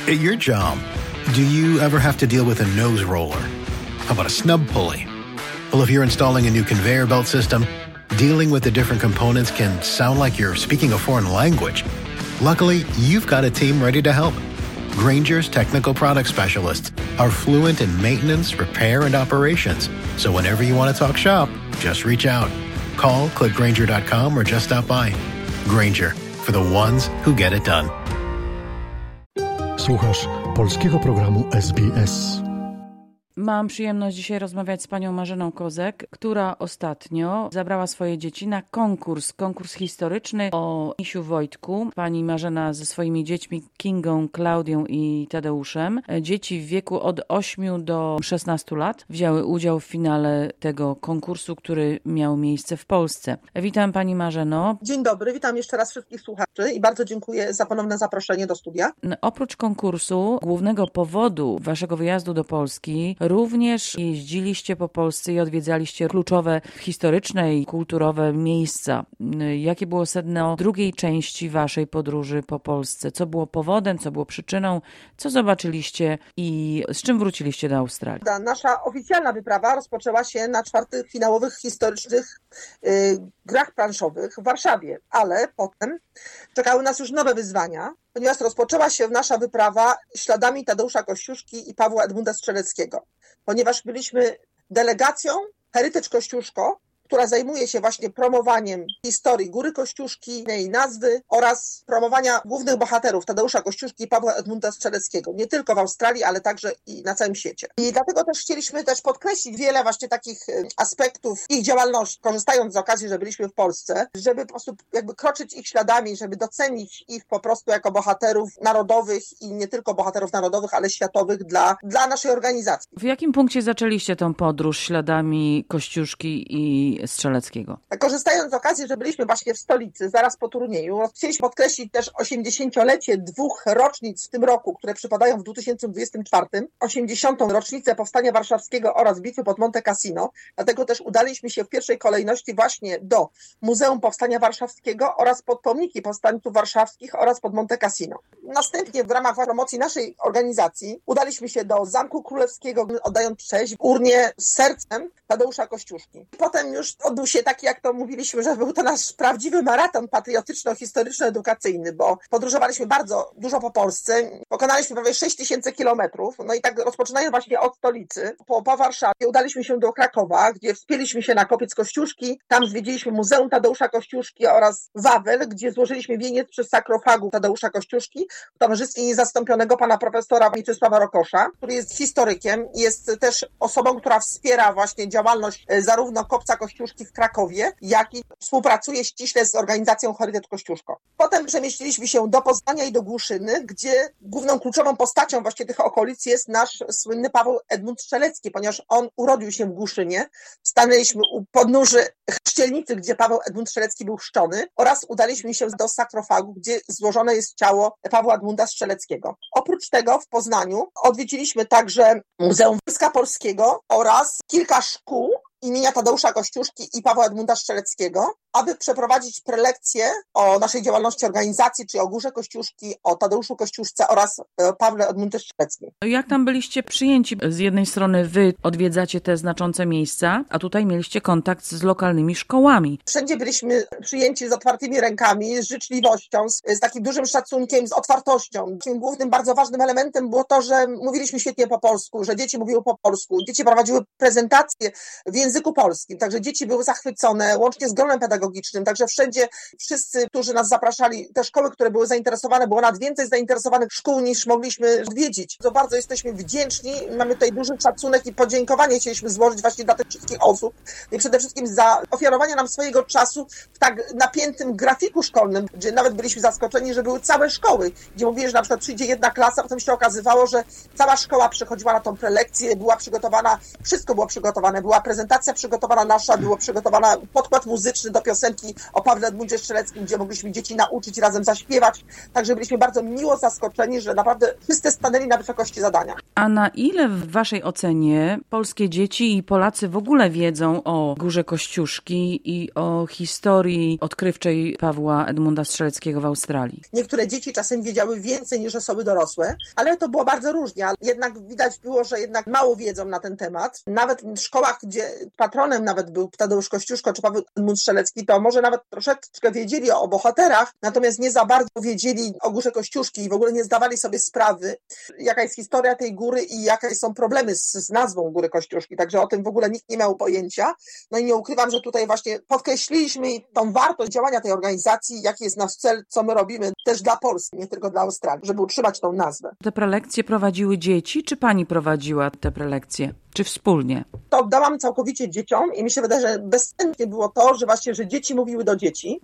At your job, do you ever have to deal with a nose roller? How about a snub pulley? Well, if you're installing a new conveyor belt system, dealing with the different components can sound like you're speaking a foreign language. Luckily, you've got a team ready to help. Grainger's technical product specialists are fluent in maintenance, repair, and operations. So whenever you want to talk shop, just reach out. Call, click Grainger.com, or just stop by. Grainger, for the ones who get it done. Słuchasz polskiego programu SBS. Mam przyjemność dzisiaj rozmawiać z panią Marzeną Kozek, która ostatnio zabrała swoje dzieci na konkurs historyczny o misiu Wojtku. Pani Marzena ze swoimi dziećmi Kingą, Klaudią i Tadeuszem. Dzieci w wieku od 8 do 16 lat wzięły udział w finale tego konkursu, który miał miejsce w Polsce. Witam pani Marzeno. Dzień dobry, witam jeszcze raz wszystkich słuchaczy i bardzo dziękuję za ponowne zaproszenie do studia. Oprócz konkursu, głównego powodu waszego wyjazdu do Polski, również jeździliście po Polsce i odwiedzaliście kluczowe historyczne i kulturowe miejsca. Jakie było sedno drugiej części waszej podróży po Polsce? Co było powodem, co było przyczyną? Co zobaczyliście i z czym wróciliście do Australii? Nasza oficjalna wyprawa rozpoczęła się na 4. finałowych historycznych grach planszowych w Warszawie, ale potem czekały nas już nowe wyzwania, ponieważ rozpoczęła się nasza wyprawa śladami Tadeusza Kościuszki i Pawła Edmunda Strzeleckiego, ponieważ byliśmy delegacją Heritage Kościuszko, która zajmuje się właśnie promowaniem historii Góry Kościuszki, jej nazwy oraz promowania głównych bohaterów Tadeusza Kościuszki i Pawła Edmunda Strzeleckiego, nie tylko w Australii, ale także i na całym świecie. I dlatego też chcieliśmy podkreślić wiele właśnie takich aspektów ich działalności, korzystając z okazji, że byliśmy w Polsce, żeby po prostu kroczyć ich śladami, żeby docenić ich po prostu jako bohaterów narodowych i nie tylko bohaterów narodowych, ale światowych dla naszej organizacji. W jakim punkcie zaczęliście tą podróż śladami Kościuszki i Strzeleckiego? Korzystając z okazji, że byliśmy właśnie w stolicy, zaraz po turnieju, chcieliśmy podkreślić też 80-lecie 2 rocznic w tym roku, które przypadają w 2024, 80. rocznicę Powstania Warszawskiego oraz Bitwy pod Monte Cassino. Dlatego też udaliśmy się w pierwszej kolejności właśnie do Muzeum Powstania Warszawskiego oraz pod pomniki powstańców warszawskich oraz pod Monte Cassino. Następnie w ramach promocji naszej organizacji udaliśmy się do Zamku Królewskiego, oddając cześć urnie z sercem Tadeusza Kościuszki. Potem już odbył się taki, jak to mówiliśmy, że był to nasz prawdziwy maraton patriotyczno-historyczno-edukacyjny, bo podróżowaliśmy bardzo dużo po Polsce, pokonaliśmy prawie 6000 kilometrów, no i tak rozpoczynając właśnie od stolicy, po Warszawie udaliśmy się do Krakowa, gdzie wspięliśmy się na Kopiec Kościuszki, tam zwiedziliśmy Muzeum Tadeusza Kościuszki oraz Wawel, gdzie złożyliśmy wieniec przy sarkofagu Tadeusza Kościuszki w towarzystwie niezastąpionego pana profesora Mieczysława Rokosza, który jest historykiem, jest też osobą, która wspiera właśnie działalność zarówno Kopca Kościuszki w Krakowie, jak i współpracuje ściśle z organizacją Heritage Kościuszko. Potem przemieściliśmy się do Poznania i do Głuszyny, gdzie główną kluczową postacią właśnie tych okolic jest nasz słynny Paweł Edmund Strzelecki, ponieważ on urodził się w Głuszynie. Stanęliśmy u podnóży chrzcielnicy, gdzie Paweł Edmund Strzelecki był chrzczony, oraz udaliśmy się do sarkofagu, gdzie złożone jest ciało Pawła Edmunda Strzeleckiego. Oprócz tego w Poznaniu odwiedziliśmy także Muzeum Wojska Polskiego oraz kilka szkół imienia Tadeusza Kościuszki i Pawła Edmunda Strzeleckiego, aby przeprowadzić prelekcje o naszej działalności organizacji, czyli o Górze Kościuszki, o Tadeuszu Kościuszce oraz Pawle Edmundzie Strzeleckim. Jak tam byliście przyjęci? Z jednej strony wy odwiedzacie te znaczące miejsca, a tutaj mieliście kontakt z lokalnymi szkołami. Wszędzie byliśmy przyjęci z otwartymi rękami, z życzliwością, z takim dużym szacunkiem, z otwartością. Takim głównym, bardzo ważnym elementem było to, że mówiliśmy świetnie po polsku, że dzieci mówiły po polsku, dzieci prowadziły prezentacje w języku polskim, także dzieci były zachwycone, łącznie z gronem pedagogicznym, także wszędzie wszyscy, którzy nas zapraszali, te szkoły, które były zainteresowane, było nawet więcej zainteresowanych szkół niż mogliśmy odwiedzić. Bardzo jesteśmy wdzięczni, mamy tutaj duży szacunek i podziękowanie chcieliśmy złożyć właśnie dla tych wszystkich osób i przede wszystkim za ofiarowanie nam swojego czasu w tak napiętym grafiku szkolnym, gdzie nawet byliśmy zaskoczeni, że były całe szkoły, gdzie mówili, że na przykład przyjdzie jedna klasa, potem się okazywało, że cała szkoła przychodziła na tą prelekcję, była przygotowana, wszystko było przygotowane, była prezentacja przygotowana nasza, było przygotowana podkład muzyczny do piosenki o Pawle Edmundzie Strzeleckim, gdzie mogliśmy dzieci nauczyć, razem zaśpiewać. Także byliśmy bardzo miło zaskoczeni, że naprawdę wszyscy stanęli na wysokości zadania. A na ile w waszej ocenie polskie dzieci i Polacy w ogóle wiedzą o Górze Kościuszki i o historii odkrywczej Pawła Edmunda Strzeleckiego w Australii? Niektóre dzieci czasem wiedziały więcej niż osoby dorosłe, ale to było bardzo różnie. Jednak widać było, że jednak mało wiedzą na ten temat. Nawet w szkołach, gdzie patronem nawet był Tadeusz Kościuszko czy Paweł Edmund Strzelecki, to może nawet troszeczkę wiedzieli o bohaterach, natomiast nie za bardzo wiedzieli o Górze Kościuszki i w ogóle nie zdawali sobie sprawy, jaka jest historia tej góry i jakie są problemy z nazwą Góry Kościuszki. Także o tym w ogóle nikt nie miał pojęcia. No i nie ukrywam, że tutaj właśnie podkreśliliśmy tą wartość działania tej organizacji, jaki jest nasz cel, co my robimy też dla Polski, nie tylko dla Australii, żeby utrzymać tą nazwę. Te prelekcje prowadziły dzieci, czy pani prowadziła te prelekcje? Czy wspólnie? To oddałam całkowicie dzieciom i mi się wydaje, że bezcennie było to, że właśnie, że dzieci mówiły do dzieci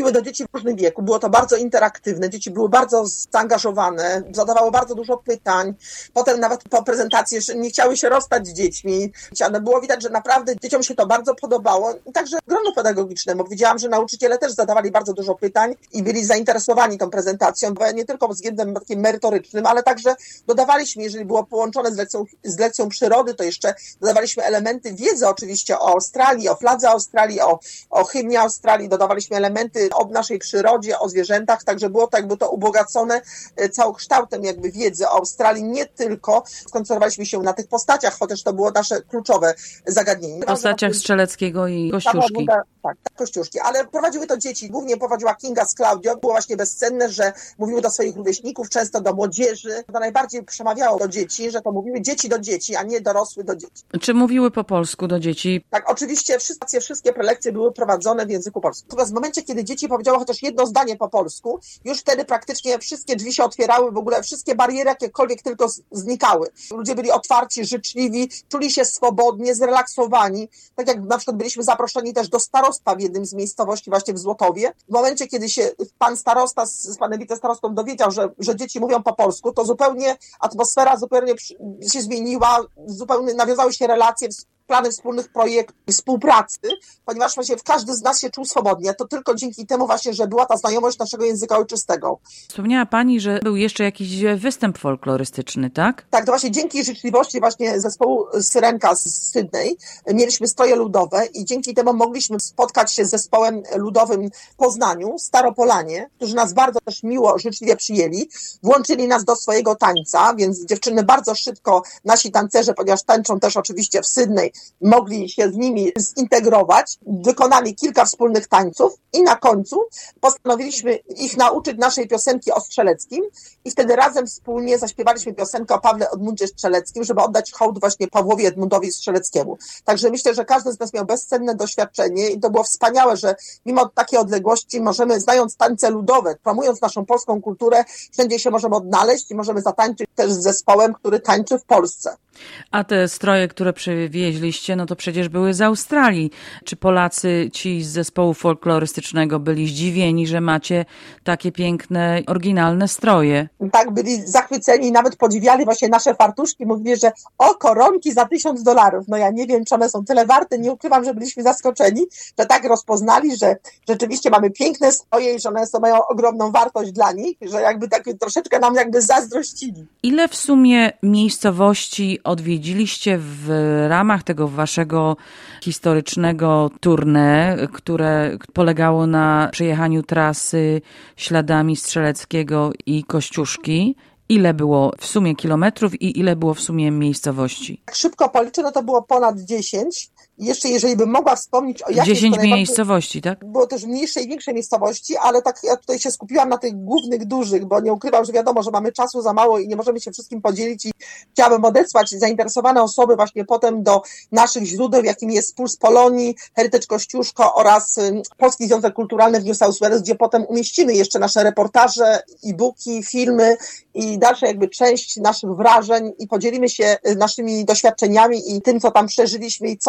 w różnym wieku. Było to bardzo interaktywne, dzieci były bardzo zaangażowane, zadawały bardzo dużo pytań. Potem nawet po prezentacji jeszcze nie chciały się rozstać z dziećmi. Było widać, że naprawdę dzieciom się to bardzo podobało i także gronu pedagogicznemu. Widziałam, że nauczyciele też zadawali bardzo dużo pytań i byli zainteresowani tą prezentacją, nie tylko pod względem takim merytorycznym, ale także dodawaliśmy, jeżeli było połączone z lekcją przyrody, to jeszcze dodawaliśmy elementy wiedzy oczywiście o Australii, o fladze Australii, o hymnie Australii, dodawaliśmy elementy o naszej przyrodzie, o zwierzętach, także było to jakby to ubogacone całokształtem jakby wiedzy o Australii, nie tylko skoncentrowaliśmy się na tych postaciach, chociaż to było nasze kluczowe zagadnienie. W postaciach Strzeleckiego i Kościuszki. Tak, Kościuszki, ale prowadziły to dzieci, głównie prowadziła Kinga z Klaudią. Było właśnie bezcenne, że mówiły do swoich rówieśników, często do młodzieży. To najbardziej przemawiało do dzieci, że to mówiły dzieci do dzieci, a nie dorosły do dzieci. Czy mówiły po polsku do dzieci? Tak, oczywiście wszystkie prelekcje były prowadzone w języku polskim. Natomiast w momencie, kiedy dzieci powiedziało chociaż jedno zdanie po polsku, już wtedy praktycznie wszystkie drzwi się otwierały, w ogóle wszystkie bariery jakiekolwiek tylko znikały. Ludzie byli otwarci, życzliwi, czuli się swobodnie, zrelaksowani. Tak jak na przykład byliśmy zaproszeni też do starostwa w jednym z miejscowości właśnie w Złotowie. W momencie, kiedy się pan starosta z panem wicestarostą dowiedział, że dzieci mówią po polsku, to zupełnie atmosfera zupełnie się zmieniła, zupełnie nawiązały się relacje, plany wspólnych projektów, współpracy, ponieważ właśnie każdy z nas się czuł swobodnie. To tylko dzięki temu właśnie, że była ta znajomość naszego języka ojczystego. Wspomniała pani, że był jeszcze jakiś występ folklorystyczny, tak? Tak, to właśnie dzięki życzliwości właśnie zespołu Syrenka z Sydney mieliśmy stroje ludowe i dzięki temu mogliśmy spotkać się z zespołem ludowym w Poznaniu, Staropolanie, którzy nas bardzo też miło, życzliwie przyjęli. Włączyli nas do swojego tańca, więc dziewczyny bardzo szybko, nasi tancerze, ponieważ tańczą też oczywiście w Sydney, mogli się z nimi zintegrować, wykonali kilka wspólnych tańców i na końcu postanowiliśmy ich nauczyć naszej piosenki o Strzeleckim i wtedy razem wspólnie zaśpiewaliśmy piosenkę o Pawle Edmundzie Strzeleckim, żeby oddać hołd właśnie Pawłowi Edmundowi Strzeleckiemu. Także myślę, że każdy z nas miał bezcenne doświadczenie i to było wspaniałe, że mimo takiej odległości możemy, znając tańce ludowe, promując naszą polską kulturę, wszędzie się możemy odnaleźć i możemy zatańczyć też z zespołem, który tańczy w Polsce. A te stroje, które przywieźliście, no to przecież były z Australii. Czy Polacy, ci z zespołu folklorystycznego byli zdziwieni, że macie takie piękne, oryginalne stroje? Tak, byli zachwyceni i nawet podziwiali właśnie nasze fartuszki. Mówili, że koronki za $1000. No ja nie wiem, czy one są tyle warte. Nie ukrywam, że byliśmy zaskoczeni, że tak rozpoznali, że rzeczywiście mamy piękne stroje i że one mają ogromną wartość dla nich, że jakby tak troszeczkę nam jakby zazdrościli. Ile w sumie miejscowości odwiedziliście w ramach tego waszego historycznego tournée, które polegało na przejechaniu trasy śladami Strzeleckiego i Kościuszki? Ile było w sumie kilometrów i ile było w sumie miejscowości? Jak szybko policzę, no to było ponad 10. Jeszcze jeżeli bym mogła wspomnieć o jakiejś... 10 miejscowości, tak? Było też mniejsze i większe miejscowości, ale tak ja tutaj się skupiłam na tych głównych, dużych, bo nie ukrywam, że wiadomo, że mamy czasu za mało i nie możemy się wszystkim podzielić i chciałabym odesłać zainteresowane osoby właśnie potem do naszych źródeł, jakim jest Puls Polonii, Heritage Kościuszko oraz Polski Związek Kulturalny w New South Wales, gdzie potem umieścimy jeszcze nasze reportaże, e-booki, filmy i dalsza jakby część naszych wrażeń i podzielimy się naszymi doświadczeniami i tym, co tam przeżyliśmy i co możemy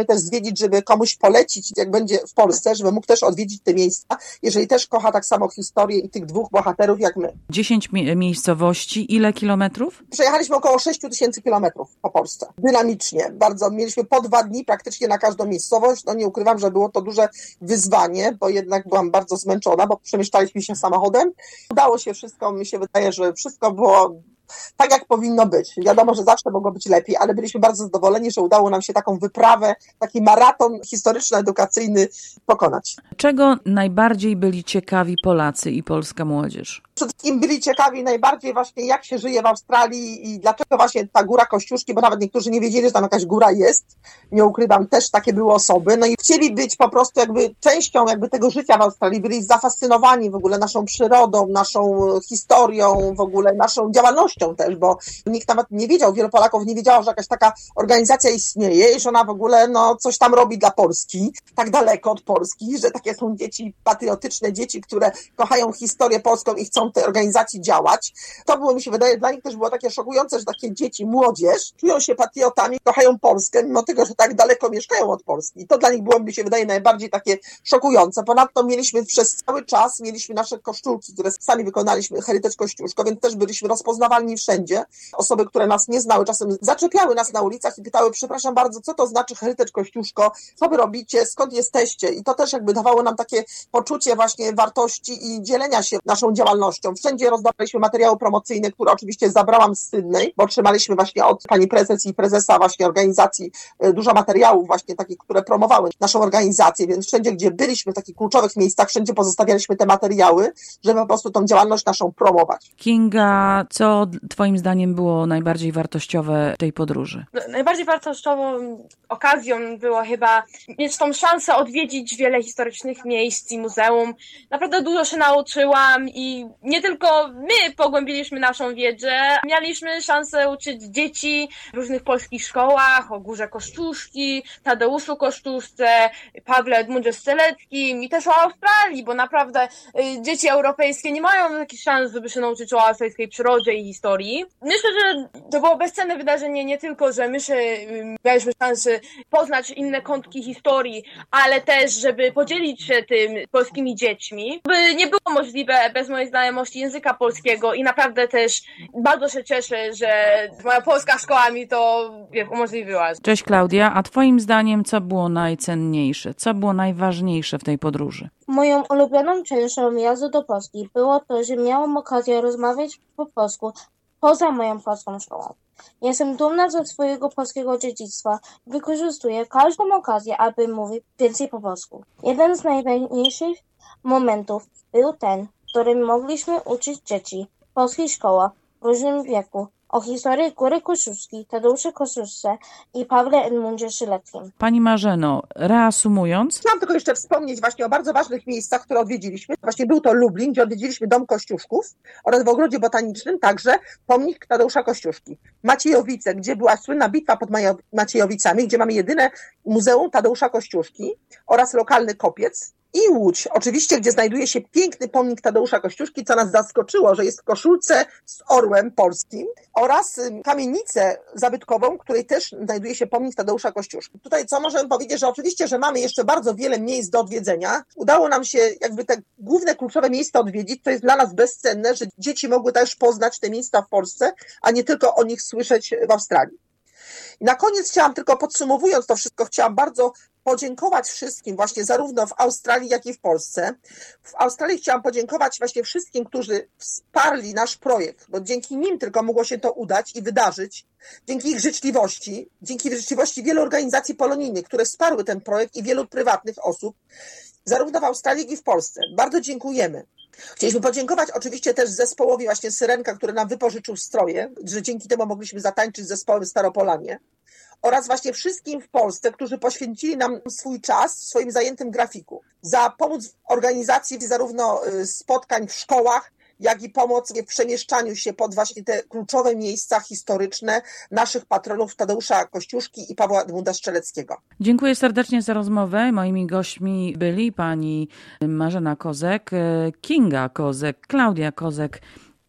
też zwiedzić, żeby komuś polecić, jak będzie w Polsce, żeby mógł też odwiedzić te miejsca, jeżeli też kocha tak samo historię i tych dwóch bohaterów jak my. 10 miejscowości, ile kilometrów? Przejechaliśmy około 6000 kilometrów po Polsce. Dynamicznie. Bardzo. Mieliśmy po 2 dni praktycznie na każdą miejscowość. No nie ukrywam, że było to duże wyzwanie, bo jednak byłam bardzo zmęczona, bo przemieszczaliśmy się samochodem. Udało się wszystko, mi się wydaje, że wszystko było tak, jak powinno być. Wiadomo, że zawsze mogło być lepiej, ale byliśmy bardzo zadowoleni, że udało nam się taką wyprawę, taki maraton historyczno-edukacyjny pokonać. Czego najbardziej byli ciekawi Polacy i polska młodzież? Przede wszystkim byli ciekawi najbardziej właśnie, jak się żyje w Australii i dlaczego właśnie ta góra Kościuszki, bo nawet niektórzy nie wiedzieli, że tam jakaś góra jest. Nie ukrywam, też takie były osoby. No i chcieli być po prostu jakby częścią jakby tego życia w Australii. Byli zafascynowani w ogóle naszą przyrodą, naszą historią, w ogóle naszą działalnością też, bo nikt nawet nie wiedział, wielu Polaków nie wiedziało, że jakaś taka organizacja istnieje i że ona w ogóle coś tam robi dla Polski, tak daleko od Polski, że takie są dzieci patriotyczne, dzieci, które kochają historię polską i chcą w tej organizacji działać. To było, mi się wydaje, dla nich też było takie szokujące, że takie dzieci, młodzież czują się patriotami, kochają Polskę, mimo tego, że tak daleko mieszkają od Polski. I to dla nich było, mi się wydaje, najbardziej takie szokujące. Ponadto przez cały czas nasze koszulki, które sami wykonaliśmy, Heritage Kościuszko, więc też byliśmy rozpoznawalni wszędzie. Osoby, które nas nie znały, czasem zaczepiały nas na ulicach i pytały, przepraszam bardzo, co to znaczy Heritage Kościuszko, co wy robicie, skąd jesteście? I to też jakby dawało nam takie poczucie właśnie wartości i dzielenia się naszą działalnością. Wszędzie rozdawaliśmy materiały promocyjne, które oczywiście zabrałam z Sydney, bo otrzymaliśmy właśnie od pani prezes i prezesa właśnie organizacji dużo materiałów właśnie takich, które promowały naszą organizację, więc wszędzie, gdzie byliśmy w takich kluczowych miejscach, wszędzie pozostawialiśmy te materiały, żeby po prostu tą działalność naszą promować. Kinga, co twoim zdaniem było najbardziej wartościowe w tej podróży? Najbardziej wartościową okazją było chyba mieć tą szansę odwiedzić wiele historycznych miejsc i muzeum. Naprawdę dużo się nauczyłam i nie tylko my pogłębiliśmy naszą wiedzę, mieliśmy szansę uczyć dzieci w różnych polskich szkołach, o Górze Kościuszki, Tadeuszu Kościuszce, Pawle Edmundzie Strzeleckim i też o Australii, bo naprawdę dzieci europejskie nie mają takich szans, żeby się nauczyć o australijskiej przyrodzie i historii. Myślę, że to było bezcenne wydarzenie, nie tylko, że my mieliśmy szansę poznać inne kątki historii, ale też, żeby podzielić się tym polskimi dziećmi. By nie było możliwe bez mojej znajomości języka polskiego i naprawdę też bardzo się cieszę, że moja polska szkoła mi to umożliwiła. Cześć Klaudia, a twoim zdaniem co było najcenniejsze? Co było najważniejsze w tej podróży? Moją ulubioną częścią jazdy do Polski było to, że miałam okazję rozmawiać po polsku poza moją polską szkołą. Jestem dumna ze swojego polskiego dziedzictwa i wykorzystuję każdą okazję, aby mówić więcej po polsku. Jeden z najważniejszych momentów był ten, w którym mogliśmy uczyć dzieci w polskich szkołach w różnym wieku o historii Góry Kościuszki, Tadeuszu Kościuszce i Pawle Edmundzie Strzeleckim. Pani Marzeno, reasumując... Chciałam tylko jeszcze wspomnieć właśnie o bardzo ważnych miejscach, które odwiedziliśmy. Właśnie był to Lublin, gdzie odwiedziliśmy Dom Kościuszków oraz w Ogrodzie Botanicznym także pomnik Tadeusza Kościuszki. Maciejowice, gdzie była słynna bitwa pod Maciejowicami, gdzie mamy jedyne muzeum Tadeusza Kościuszki oraz lokalny kopiec. I Łódź, oczywiście, gdzie znajduje się piękny pomnik Tadeusza Kościuszki, co nas zaskoczyło, że jest w koszulce z orłem polskim, oraz kamienicę zabytkową, w której też znajduje się pomnik Tadeusza Kościuszki. Tutaj co możemy powiedzieć, że oczywiście, że mamy jeszcze bardzo wiele miejsc do odwiedzenia. Udało nam się jakby te główne, kluczowe miejsca odwiedzić, to jest dla nas bezcenne, że dzieci mogły też poznać te miejsca w Polsce, a nie tylko o nich słyszeć w Australii. I na koniec chciałam tylko, podsumowując to wszystko, chciałam bardzo podziękować wszystkim właśnie zarówno w Australii, jak i w Polsce. W Australii chciałam podziękować właśnie wszystkim, którzy wsparli nasz projekt, bo dzięki nim tylko mogło się to udać i wydarzyć. Dzięki ich życzliwości, dzięki życzliwości wielu organizacji polonijnych, które wsparły ten projekt i wielu prywatnych osób, zarówno w Australii, jak i w Polsce. Bardzo dziękujemy. Chcieliśmy podziękować oczywiście też zespołowi właśnie Syrenka, który nam wypożyczył stroje, że dzięki temu mogliśmy zatańczyć z zespołem Staropolanie. Oraz właśnie wszystkim w Polsce, którzy poświęcili nam swój czas w swoim zajętym grafiku. Za pomoc w organizacji zarówno spotkań w szkołach, jak i pomoc w przemieszczaniu się pod właśnie te kluczowe miejsca historyczne naszych patronów Tadeusza Kościuszki i Pawła Edmunda Strzeleckiego. Dziękuję serdecznie za rozmowę. Moimi gośćmi byli pani Marzena Kozek, Kinga Kozek, Klaudia Kozek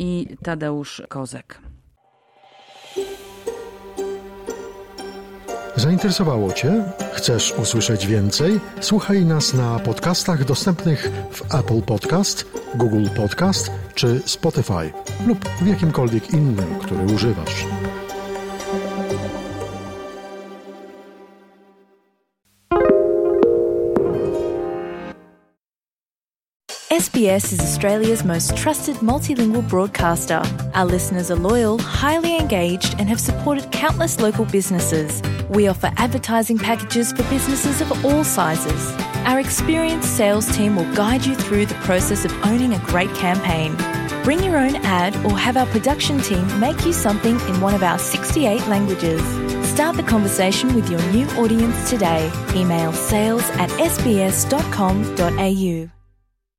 i Tadeusz Kozek. Zainteresowało Cię? Chcesz usłyszeć więcej? Słuchaj nas na podcastach dostępnych w Apple Podcast, Google Podcast czy Spotify lub w jakimkolwiek innym, który używasz. SBS is Australia's most trusted multilingual broadcaster. Our listeners are loyal, highly engaged, and have supported countless local businesses. We offer advertising packages for businesses of all sizes. Our experienced sales team will guide you through the process of owning a great campaign. Bring your own ad or have our production team make you something in one of our 68 languages. Start the conversation with your new audience today. Email sales@sbs.com.au.